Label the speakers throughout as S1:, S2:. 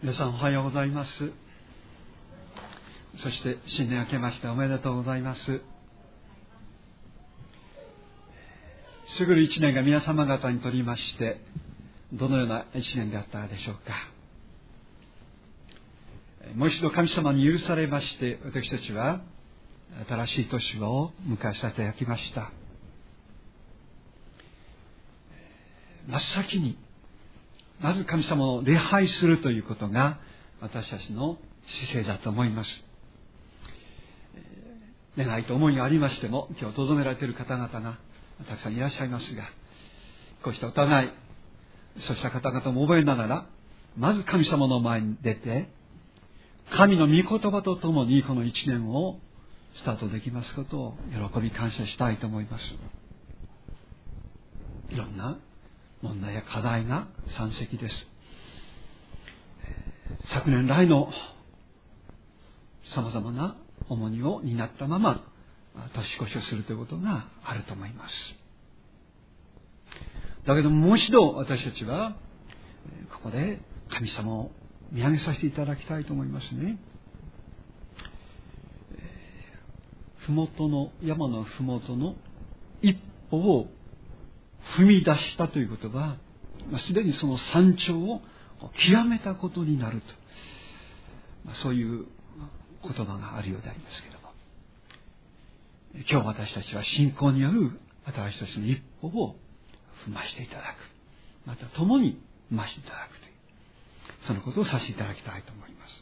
S1: 皆さんおはようございます。そして新年明けましておめでとうございます。過ぐる一年が皆様方にとりましてどのような一年であったでしょうか。もう一度神様に許されまして私たちは新しい年を迎えさせていただきました。真っ先にまず神様を礼拝するということが私たちの姿勢だと思います。願いと思いがありましても今日とどめられている方々がたくさんいらっしゃいますが、こうしたお互いそうした方々も覚えながらまず神様の前に出て神の御言葉とともにこの一年をスタートできますことを喜び感謝したいと思います。いろんな問題や課題が山積です。昨年来の様々な重荷を担ったまま年越しをするということがあると思います。だけどもう一度私たちはここで神様を見上げさせていただきたいと思いますね。山のふもとの一歩を踏み出したということは、すでにその山頂を極めたことになると、そういう言葉があるようでありますけれども、今日私たちは信仰による私たちの一歩を踏ましていただく、また共に踏ましていただくという、そのことをさせていただきたいと思います。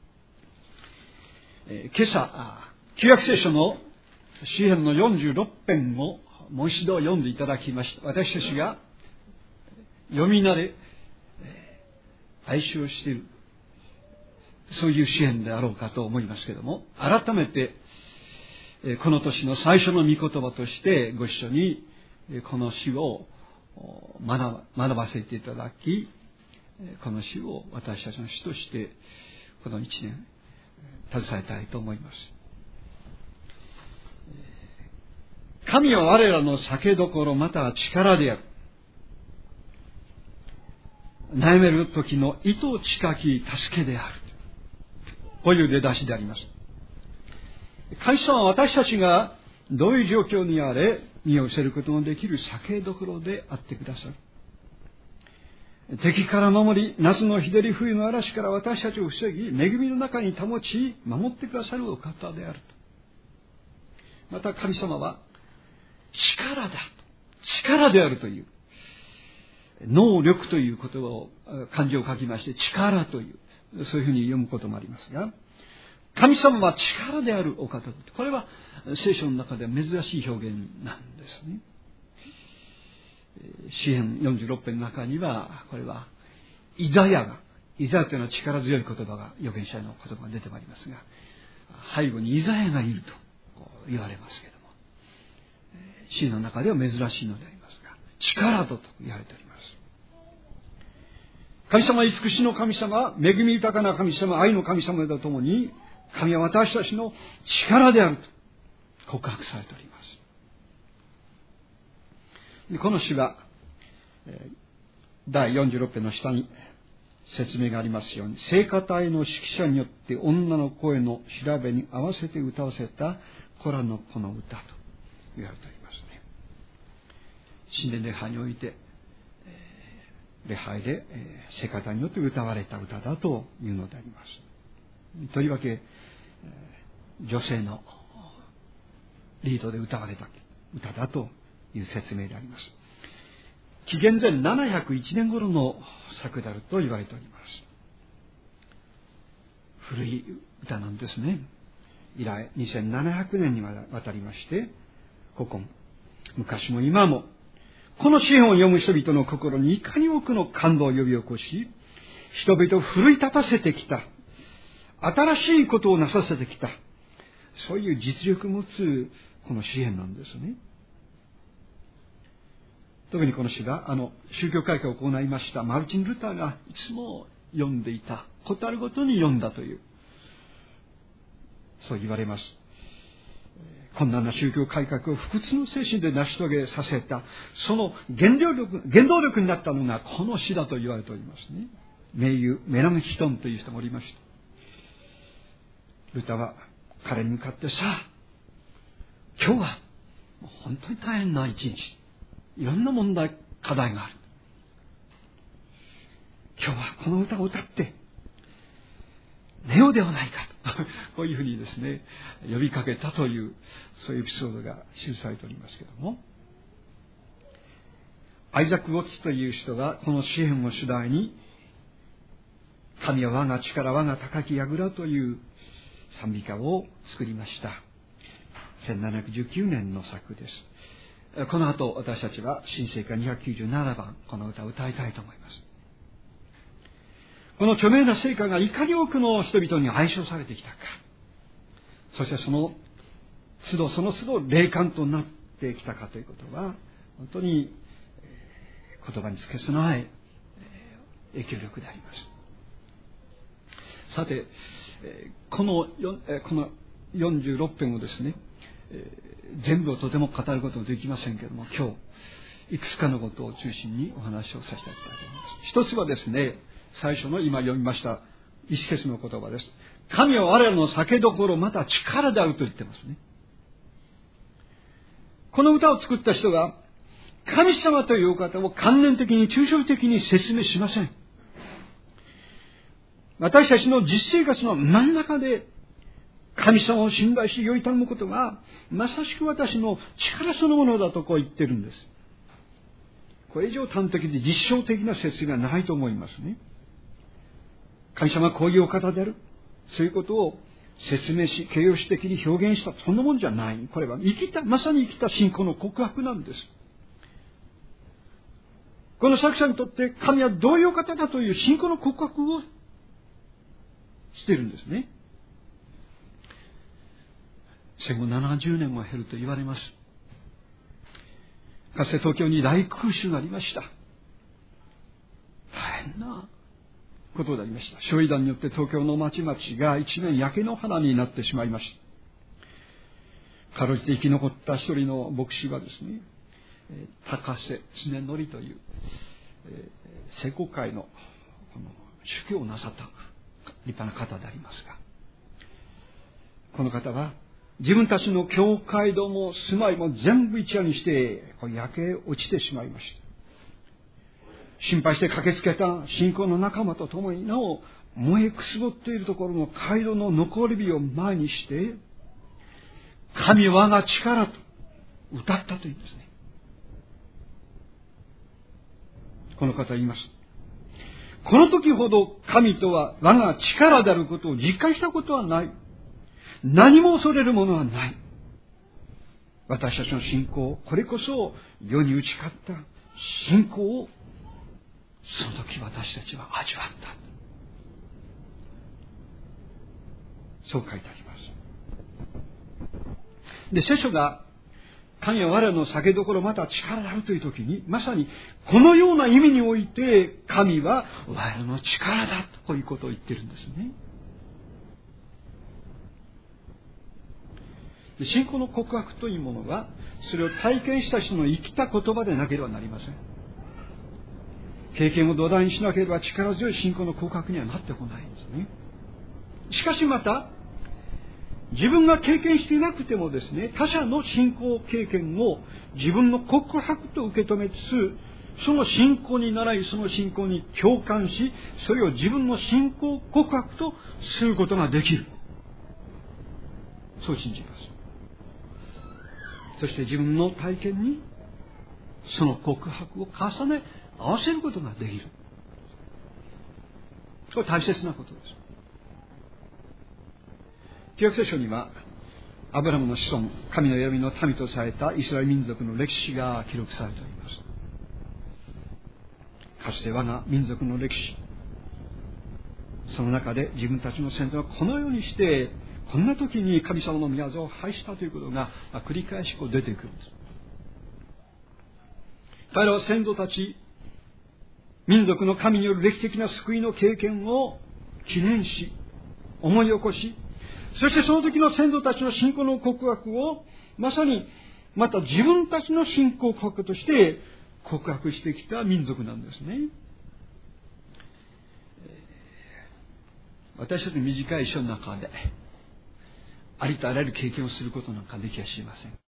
S1: 今朝旧約聖書の詩編の46編をもう一度読んでいただきました。私たちが読み慣れ愛唱しているそういう詩編であろうかと思いますけれども、改めてこの年の最初の御言葉としてご一緒にこの詩を学ばせていただき、この詩を私たちの詩としてこの一年携えたいと思います。神は我らの酒どころまたは力である。悩める時の糸近き助けである。こういう出だしであります。神様は私たちがどういう状況にあれ身を寄せることのできる酒どころであってくださる。敵から守り、夏の日照り冬の嵐から私たちを防ぎ、恵みの中に保ち守ってくださるお方であると。また神様は力であるという能力という言葉を漢字を書きまして力というそういうふうに読むこともありますが、神様は力であるお方だと。これは聖書の中では珍しい表現なんですね。詩編46編の中にはこれはイザヤというのは力強い言葉が預言者の言葉が出てまいりますが、背後にイザヤがいると言われますけども、詩の中では珍しいのでありますが、力と言われております。神様は慈しの神様、恵み豊かな神様、愛の神様とともに、神は私たちの力であると告白されております。この詩は第46編の下に説明がありますように、聖歌隊の指揮者によって女の声の調べに合わせて歌わせたコラのこの歌と言われておりますね。新年礼拝において礼拝で聖歌隊によって歌われた歌だというのであります。とりわけ女性のリードで歌われた歌だという説明であります。紀元前701年頃の作であると言われております。古い歌なんですね。以来2700年にわたりまして古今昔も今もこの詩篇を読む人々の心にいかに多くの感動を呼び起こし、人々を奮い立たせてきた、新しいことをなさせてきた、そういう実力を持つこの詩篇なんですね。特にこの詩が宗教改革を行いましたマルチン・ルターがいつも読んでいた、ことあるごとに読んだという、そう言われます。困難な宗教改革を不屈の精神で成し遂げさせた、その原動力になったのがこの詩だと言われておりますね。 名優メランヒトンという人がおりました。ルターは彼に向かって、さあ今日はもう本当に大変な一日、いろんな問題課題がある、今日はこの歌を歌って寝ようではないかとこういうふうにですね呼びかけたという、そういうエピソードが記されておりますけれども、アイザック・ウォッツという人がこの詩篇を主題に、神は我が力、我が高き櫓という賛美歌を作りました。1719年の作です。この後私たちは新聖歌297番、この歌を歌いたいと思います。この著名な聖歌がいかに多くの人々に愛唱されてきたか、そしてその都度その都度霊感となってきたかということは、本当に言葉につけすない影響力であります。さて、この46編をですね、全部をとても語ることはできませんけれども、今日いくつかのことを中心にお話をさせていただきたいと思います。一つはですね、最初の今読みました一節の言葉です。神は我らの酒どころ、また力であると言ってますね。この歌を作った人が神様というお方を観念的に抽象的に説明しません。私たちの実生活の真ん中で神様を信頼し、よい頼むことがまさしく私の力そのものだとこう言ってるんです。これ以上端的で実証的な説明はないと思いますね。神様はこういうお方である、そういうことを説明し、形容詞的に表現した、そんなもんじゃない。これはまさに生きた信仰の告白なんです。この作者にとって神はどういうお方だという信仰の告白をしているんですね。戦後70年を経ると言われます。かつて東京に大空襲がありました。大変なことでありました。焼夷弾によって東京の町々が一面焼け野原になってしまいました。かろうじて生き残った一人の牧師はですね、高瀬常則という、聖公会のこの主教をなさった立派な方でありますが、この方は自分たちの教会堂も住まいも全部一夜にして焼け落ちてしまいました。心配して駆けつけた信仰の仲間と共になお燃えくすぶっているところの街道の残り火を前にして、神は我が力と歌ったというんですね。この方は言います。この時ほど神とは我が力であることを実感したことはない。何も恐れるものはない。私たちの信仰、これこそ世に打ち勝った信仰をその時私たちは味わった。そう書いてあります。で、聖書が神は我らの酒どころまた力であるという時に、まさにこのような意味において神は我らの力だとこういうことを言ってるんですね。信仰の告白というものは、それを体験した人の生きた言葉でなければなりません。経験を土台にしなければ力強い信仰の告白にはなってこないんですね。しかしまた、自分が経験していなくてもですね、他者の信仰経験を自分の告白と受け止めつつ、その信仰に倣い、その信仰に共感し、それを自分の信仰告白とすることができる。そう信じます。そして自分の体験にその告白を重ね合わせることができる。これ大切なことです。旧約聖書にはアブラムの子孫、神の選びの民とされたイスラエル民族の歴史が記録されております。かつて我が民族の歴史、その中で自分たちの先祖はこのようにしてこんな時に神様の御業を拝したということが繰り返し出てくるんです。彼らは先祖たち、民族の神による歴史的な救いの経験を記念し、思い起こし、そしてその時の先祖たちの信仰の告白をまさにまた自分たちの信仰告白として告白してきた民族なんですね。 私たちの短い一生の中でありとあらゆる経験をすることなんかできはしません。